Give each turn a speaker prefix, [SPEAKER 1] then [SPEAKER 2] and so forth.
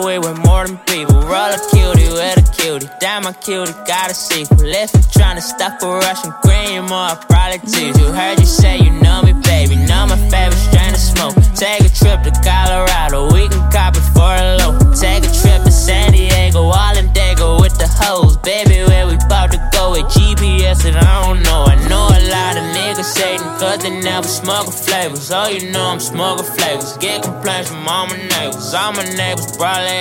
[SPEAKER 1] We with more than people. Roll a cutie with a cutie. Damn, my cutie got a sequel. If you tryna stop a Russian green, more I probably teach you. Heard you say you know me, baby. Know my favorite strain of smoke. Take a trip to Colorado, we can cop it for a low. Take a trip to San Diego, all in Dago with the hoes. Baby, where we bout to go with GPS and I don't know. I know a lot of niggas hating cause they never smoking flavors. Oh, you know I'm smoking flavors. Get complaints from all my neighbors. All my neighbors probably